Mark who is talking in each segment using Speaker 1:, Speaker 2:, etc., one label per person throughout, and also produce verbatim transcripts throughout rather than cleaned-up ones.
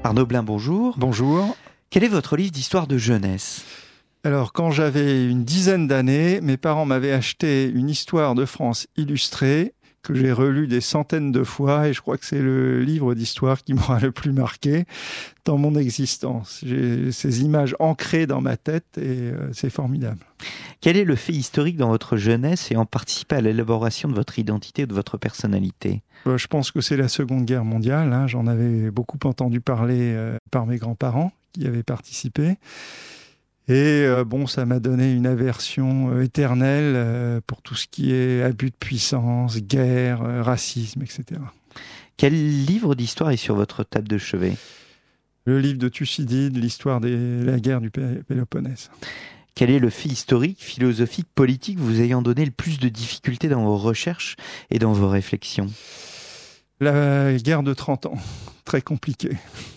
Speaker 1: Arnaud Blin, bonjour.
Speaker 2: Bonjour.
Speaker 1: Quel est votre livre d'histoire de jeunesse ?
Speaker 2: Alors, quand j'avais une dizaine d'années, mes parents m'avaient acheté une histoire de France illustrée que j'ai relue des centaines de fois et je crois que c'est le livre d'histoire qui m'aura le plus marqué dans mon existence. J'ai ces images ancrées dans ma tête et euh, c'est formidable.
Speaker 1: Quel est le fait historique dans votre jeunesse ayant participé à l'élaboration de votre identité ou de votre personnalité ?
Speaker 2: Euh, je pense que c'est la Seconde Guerre mondiale. Hein. J'en avais beaucoup entendu parler euh, par mes grands-parents qui avaient participé. Et euh, bon, ça m'a donné une aversion euh, éternelle euh, pour tout ce qui est abus de puissance, guerre, euh, racisme, et cetera.
Speaker 1: Quel livre d'histoire est sur votre table de chevet ?
Speaker 2: Le livre de Thucydide, l'histoire de la guerre du Péloponnèse.
Speaker 1: Quel est le fait historique, philosophique, politique vous ayant donné le plus de difficultés dans vos recherches et dans vos réflexions ?
Speaker 2: La guerre de trente ans, très compliquée.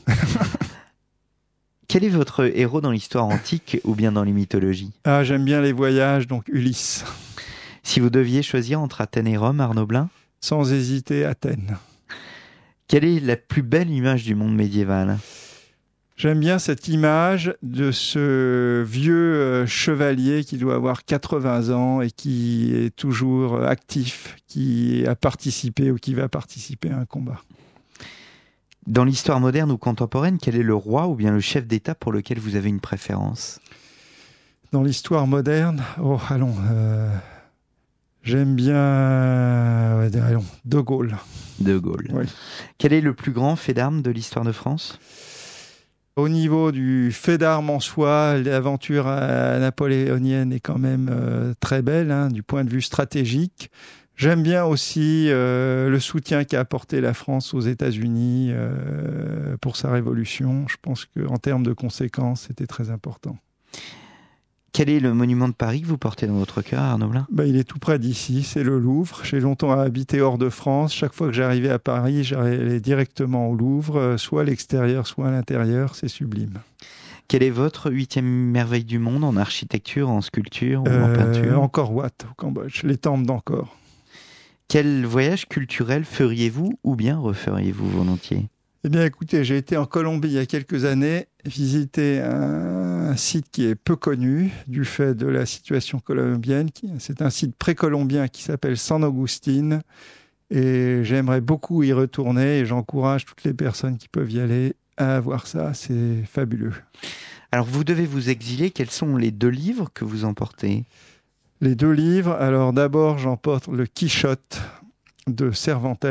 Speaker 1: Quel est votre héros dans l'histoire antique ou bien dans les mythologies ?
Speaker 2: Ah, j'aime bien les voyages, donc Ulysse.
Speaker 1: Si vous deviez choisir entre Athènes et Rome, Arnaud Blin ?
Speaker 2: Sans hésiter, Athènes.
Speaker 1: Quelle est la plus belle image du monde médiéval ?
Speaker 2: J'aime bien cette image de ce vieux chevalier qui doit avoir quatre-vingts ans et qui est toujours actif, qui a participé ou qui va participer à un combat.
Speaker 1: Dans l'histoire moderne ou contemporaine, quel est le roi ou bien le chef d'État pour lequel vous avez une préférence ?
Speaker 2: Dans l'histoire moderne, oh, allons, euh, j'aime bien, euh, allons, De Gaulle.
Speaker 1: De Gaulle.
Speaker 2: Oui.
Speaker 1: Quel est le plus grand fait d'armes de l'histoire de France ?
Speaker 2: Au niveau du fait d'armes en soi, l'aventure napoléonienne est quand même euh, très belle, hein, du point de vue stratégique. J'aime bien aussi euh, le soutien qu'a apporté la France aux États-Unis euh, pour sa révolution. Je pense qu'en termes de conséquences, c'était très important.
Speaker 1: Quel est le monument de Paris que vous portez dans votre cœur, Arnaud Blin ?
Speaker 2: Ben, il est tout près d'ici, c'est le Louvre. J'ai longtemps habité hors de France. Chaque fois que j'arrivais à Paris, j'allais directement au Louvre, soit à l'extérieur, soit à l'intérieur. C'est sublime.
Speaker 1: Quelle est votre huitième merveille du monde en architecture, en sculpture ou
Speaker 2: euh,
Speaker 1: en peinture ?
Speaker 2: Angkor Wat, au Cambodge, les temples d'Angkor.
Speaker 1: Quel voyage culturel feriez-vous ou bien referiez-vous volontiers ?
Speaker 2: Eh bien, écoutez, j'ai été en Colombie il y a quelques années, visiter un, un site qui est peu connu du fait de la situation colombienne. C'est un site précolombien qui s'appelle San Agustín et j'aimerais beaucoup y retourner et j'encourage toutes les personnes qui peuvent y aller à voir ça. C'est fabuleux.
Speaker 1: Alors, vous devez vous exiler. Quels sont les deux livres que vous emportez ?
Speaker 2: Les deux livres, alors d'abord j'emporte le Quichotte de Cervantes.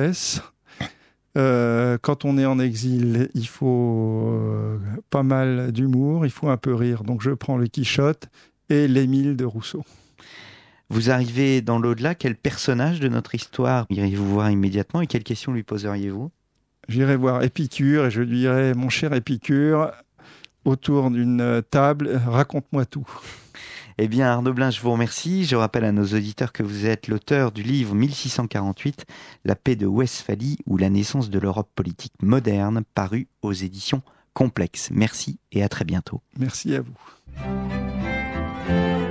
Speaker 2: Euh, quand on est en exil, il faut euh, pas mal d'humour, il faut un peu rire. Donc je prends le Quichotte et l'Émile de Rousseau.
Speaker 1: Vous arrivez dans l'au-delà, quel personnage de notre histoire iriez-vous voir immédiatement et quelles questions lui poseriez-vous ?
Speaker 2: J'irai voir Épicure et je lui dirai « Mon cher Épicure, autour d'une table, raconte-moi tout ».
Speaker 1: Eh bien, Arnaud Blin, je vous remercie. Je rappelle à nos auditeurs que vous êtes l'auteur du livre mille six cent quarante-huit, La paix de Westphalie ou la naissance de l'Europe politique moderne, paru aux éditions Complexes. Merci et à très bientôt.
Speaker 2: Merci à vous.